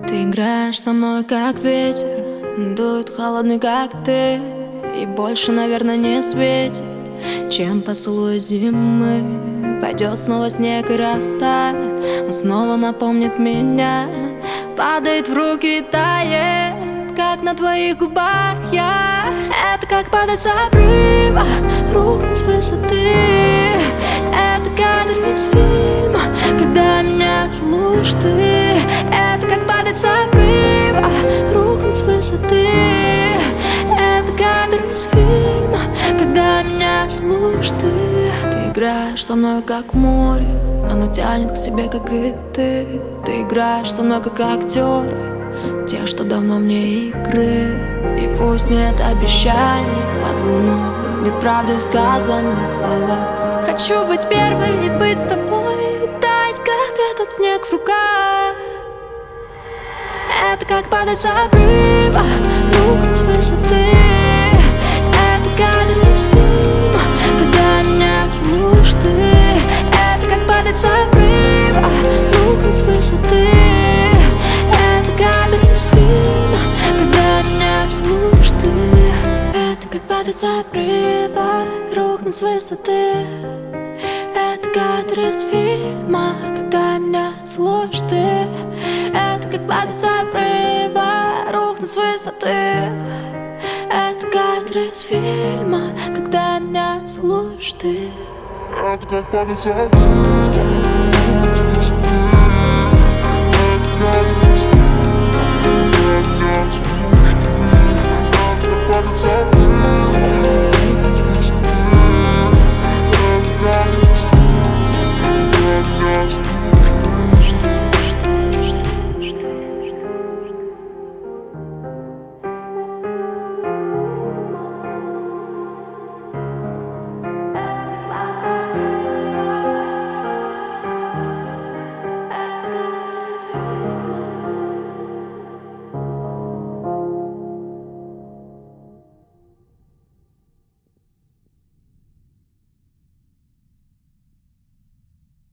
Ты играешь со мной, как ветер, дует холодный, как ты. И больше, наверное, не светит, чем поцелуй зимы. Пойдет снова снег и растает, он снова напомнит меня. Падает в руки и тает, как на твоих губах я. Это как падать с обрыва, рухнуть с высоты. Это кадр из фильма, когда меня целуешь ты. Это как падать с обрыва, рухнуть с высоты. Это кадр из фильма, когда меня целуешь ты. Ты играешь со мной, как море, оно тянет к себе, как и ты. Ты играешь со мной, как актеры, те, что давно вне игры. И пусть нет обещаний под луной, нет правды в сказанных словах. Хочу быть первой и быть с тобой, тать, как этот снег в руках. Это как падать с обрыва, рухнуть с высоты. Это кадр из фильма, когда меня целуешь ты. Это как падать с обрыва, рухнуть с высоты. Это кадр из фильма, когда меня целуешь ты. Это как падать с обрыва, рухнуть с высоты. Это кадр из фильма, когда меня целуешь ты. Это как падать с обрыва, рухнуть с высоты. Это кадр из фильма, когда меня целуешь ты. Это как падать с обрыва.